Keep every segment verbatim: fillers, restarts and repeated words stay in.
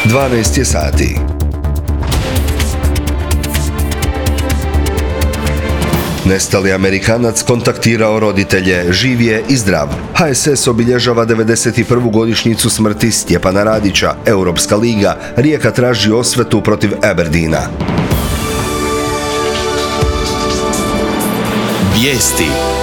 dvanaest je sati. Nestali Amerikanac kontaktirao roditelje, živ je i zdrav. ha es es obilježava devedeset prvu godišnjicu smrti Stjepana Radića. Europska liga, Rijeka traži osvetu protiv Aberdeena. Vijesti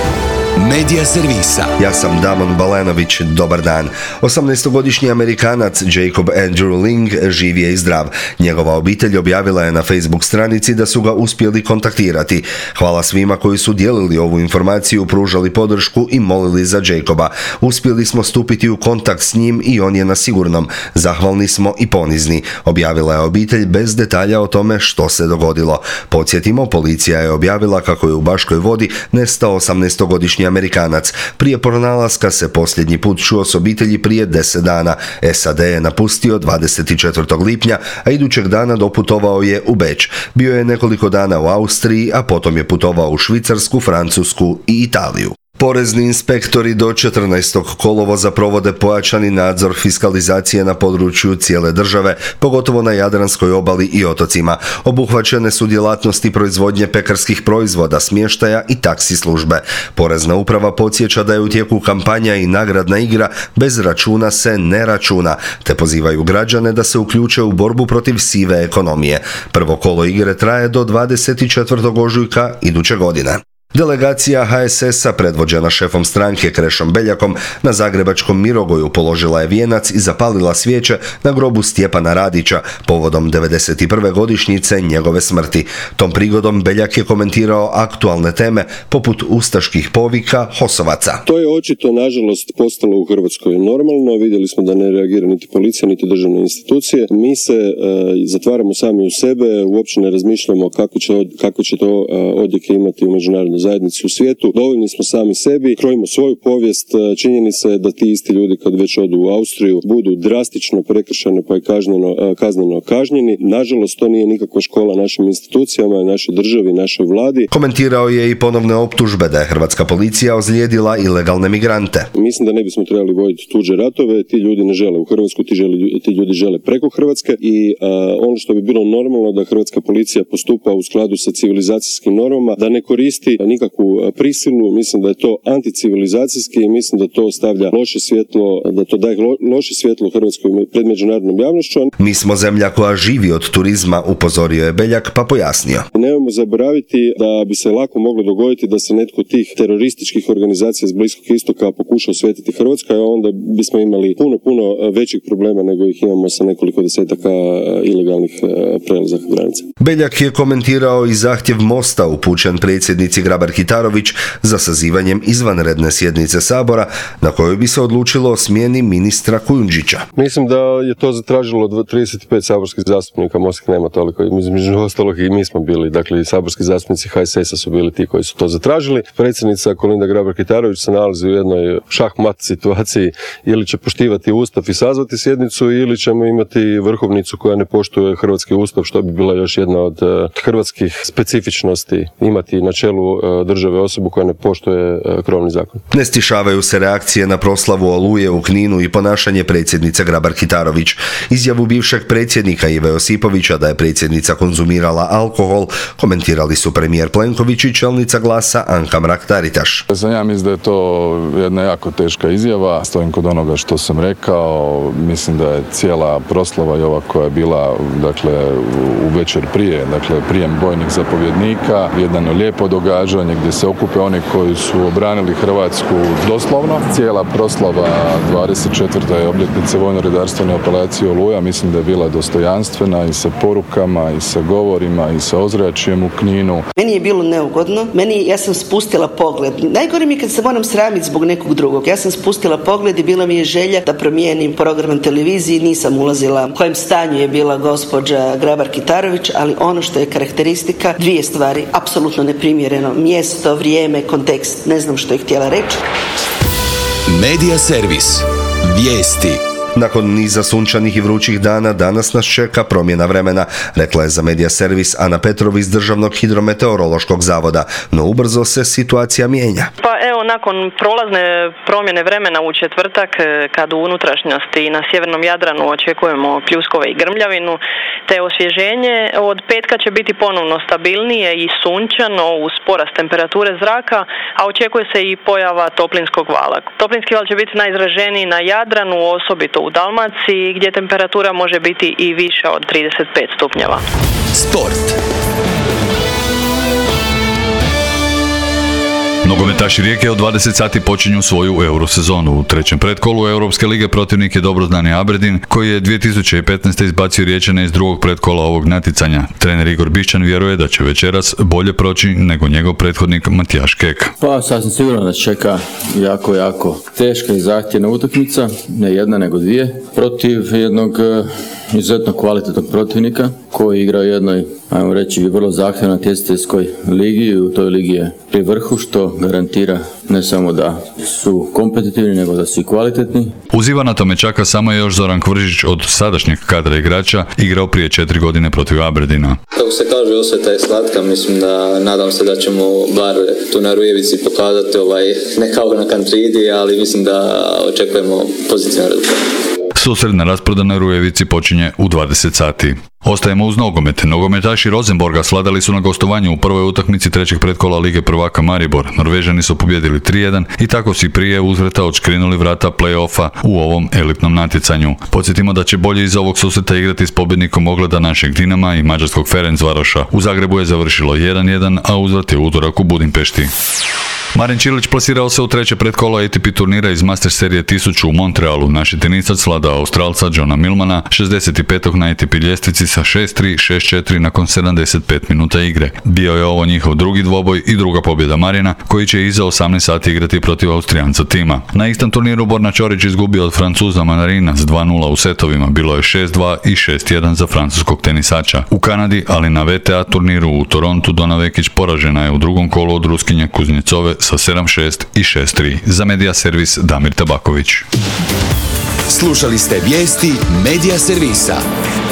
Medija servisa. Ja sam Damon Balenović, dobar dan. osamnaestogodišnji Amerikanac Jacob Andrew Ling živ je i zdrav. Njegova obitelj objavila je na Facebook stranici da su ga uspjeli kontaktirati. Hvala svima koji su dijelili ovu informaciju, pružali podršku i molili za Jacoba. Uspjeli smo stupiti u kontakt s njim i on je na sigurnom. Zahvalni smo i ponizni, objavila je obitelj bez detalja o tome što se dogodilo. Podsjetimo, policija je objavila kako je u Baškoj Vodi nestao osamnaestogodišnji Amerikanac. Prije pronalaska se posljednji put čuo s obitelji prije deset dana. es a de je napustio dvadeset četvrtog lipnja, a idućeg dana doputovao je u Beč. Bio je nekoliko dana u Austriji, a potom je putovao u Švicarsku, Francusku i Italiju. Porezni inspektori do četrnaestog kolovoza provode pojačani nadzor fiskalizacije na području cijele države, pogotovo na Jadranskoj obali i otocima. Obuhvaćene su djelatnosti proizvodnje pekarskih proizvoda, smještaja i taksi službe. Porezna uprava podsjeća da je u tijeku kampanja i nagradna igra Bez računa se ne računa, te pozivaju građane da se uključe u borbu protiv sive ekonomije. Prvo kolo igre traje do dvadeset četvrtog ožujka iduće godine. Delegacija ha es es a predvođena šefom stranke Krešom Beljakom na zagrebačkom Mirogoju položila je vijenac i zapalila svijeće na grobu Stjepana Radića povodom devedeset prve godišnjice njegove smrti. Tom prigodom Beljak je komentirao aktualne teme poput ustaških povika HOS-ovaca. To je očito, nažalost, postalo u Hrvatskoj normalno. Vidjeli smo da ne reagira niti policija, niti državne institucije. Mi se e, zatvaramo sami u sebe, uopće ne razmišljamo kako će, kako će to e, odjeke imati u međunarodnoj zajednici u svijetu. Dovoljni smo sami sebi, krojimo svoju povijest. Činjenica je da ti isti ljudi kad već odu u Austriju budu drastično prekršeno pa i kažnjeno, kazneno kažnjeni. Nažalost, to nije nikakva škola našim institucijama, našoj državi, našoj vladi. Komentirao je i ponovne optužbe da je hrvatska policija ozlijedila ilegalne migrante. Mislim da ne bismo trebali voditi tuđe ratove. Ti ljudi ne žele u Hrvatsku, ti, želi, ti ljudi žele preko Hrvatske i a, ono što bi bilo normalno da hrvatska policija postupa u skladu sa civilizacijskim normama, da ne koristi nikakvu prisilu. Mislim da je to anticivilizacijski i mislim da to stavlja loše svjetlo, da to daje loše svjetlo Hrvatskoj pred međunarodnom javnošću. Mi smo zemlja koja živi od turizma, upozorio je Beljak pa pojasnio. Nemojmo zaboraviti da bi se lako moglo dogoditi da se netko tih terorističkih organizacija s Bliskog istoka pokuša osvetiti Hrvatskoj, a onda bismo imali puno, puno većih problema nego ih imamo sa nekoliko desetaka ilegalnih prelazaka granice. Beljak je komentirao i zahtjev Mosta upućen predsjednici Grabar-Kitarović za sazivanjem izvanredne sjednice Sabora na kojoj bi se odlučilo o smjeni ministra Kujundžića. Mislim da je to zatražilo trideset pet saborskih zastupnika, Most nema toliko, između ostalog i mi smo bili, dakle saborski zastupnici ha es es a su bili ti koji su to zatražili. Predsjednica Kolinda Grabar-Kitarović se nalazi u jednoj šah-mat situaciji, ili će poštivati Ustav i sazvati sjednicu ili ćemo imati vrhovnicu koja ne poštuje hrvatski Ustav, što bi bila još jedna od hrvatskih specifičnosti, imati na čelu države osobu koja ne poštuje krovni zakon. Ne stišavaju se reakcije na proslavu Oluje u Kninu i ponašanje predsjednice Grabar-Kitarović. Izjavu bivšeg predsjednika Ive Josipovića da je predsjednica konzumirala alkohol komentirali su premijer Plenković i čelnica Glasa Anka Mrak-Taritaš. Ja mislim da je to jedna jako teška izjava. Stojim kod onoga što sam rekao. Mislim da je cijela proslava i ova koja je bila, dakle, u večer prije, dakle, prijem vojnih zapovjednika, jedno lijepo događanje gdje se okupe oni koji su obranili Hrvatsku doslovno. Cijela proslava dvadeset četvrte obljetnice vojno-redarstvene operacije Oluja mislim da je bila dostojanstvena i sa porukama i sa govorima i sa ozračjem u Kninu. Meni je bilo neugodno. Meni, ja sam spustila pogled. Najgore mi je kad se moram sramiti zbog nekog drugog. Ja sam spustila pogled i bila mi je želja da promijenim program televiziji. Nisam ulazila u kojem stanju je bila gospođa Grabar-Kitarović, ali ono što je karakteristika, dvije stvari, apsolutno neprimjereno. Mjesto, vrijeme, kontekst. Ne znam što je htjela reći. Medija servis. Vijesti. Nakon niza sunčanih i vrućih dana, danas nas čeka promjena vremena, rekla je za Medija servis Ana Petrov iz Državnog hidrometeorološkog zavoda, no ubrzo se situacija mijenja. Pa evo, nakon prolazne promjene vremena u četvrtak, kad u unutrašnjosti na sjevernom Jadranu očekujemo pljuskove i grmljavinu, te osvježenje, od petka će biti ponovno stabilnije i sunčano uz porast temperature zraka, a očekuje se i pojava toplinskog vala. Toplinski val će biti najizraženiji na Jadranu, osobito u Dalmaciji, gdje temperatura može biti i više od trideset pet stupnjeva. Sport. Nogometaši Rijeke od dvadeset sati počinju svoju eurosezonu. U trećem pretkolu Europske lige protivnik je dobro znani Aberdeen, koji je dvije tisuće petnaeste. izbacio Riječane iz drugog pretkola ovog natjecanja. Trener Igor Bišćan vjeruje da će večeras bolje proći nego njegov prethodnik Matijaš Kek. Pa sasvim sigurno da čeka jako, jako teška i zahtjevna utakmica, ne jedna nego dvije, protiv jednog izuzetno kvalitetnog protivnika koji igra u jednoj, ajmo reći, vrlo zahtjevnoj natjecateljskoj ligi i u toj ligi je pri vrhu, što garantira ne samo da su kompetitivni, nego da su i kvalitetni. Uz Ivana Tomečaka samo je još Zoran Kvržić od sadašnjeg kadra igrača igrao prije četiri godine protiv Aberdeena. Kako se kaže, osveta je slatka, mislim da nadam se da ćemo bar tu na Rujevici pokazati ovaj, ne kao na Kantridi, ali mislim da očekujemo pozitivan rezultat. Susret na rasprodanoj Rujevici počinje u dvadeset sati. Ostajemo uz nogomet. Nogometaši Rosenborga sladali su na gostovanju u prvoj utakmici trećeg pretkola Lige prvaka Maribor. Norvežani su pobjedili tri jedan i tako si prije uzvrata odškrinuli vrata play-offa u ovom elitnom natjecanju. Podsjetimo da će bolje iz ovog susreta igrati s pobjednikom ogleda našeg Dinama i mađarskog Ferencvaroša. U Zagrebu je završilo jedan jedan, a uzvrat je utorak u Budimpešti. Marin Čilić plasirao se u treće pretkolo A T P turnira iz Master serije tisuću u Montrealu. Naši tenisac svladao Australca Johna Millmana, šezdeset petog na A T P ljestvici sa šest tri, šest četiri nakon sedamdeset pet minuta igre. Bio je ovo njihov drugi dvoboj i druga pobjeda Marina, koji će iza osamnaest sati igrati protiv Austrijanca Tima. Na istom turniru Borna Ćorić izgubio od Francuza Manarina s dva nula u setovima. Bilo je šest dva i šest jedan za francuskog tenisača. U Kanadi, ali na V T A turniru u Torontu, Dona Vekić poražena je u drugom kolu od Ruskinje Kuznjecove sa sedam šest i šest tri. Za Medija servis Damir Tabaković. Slušali ste vijesti Medija servisa.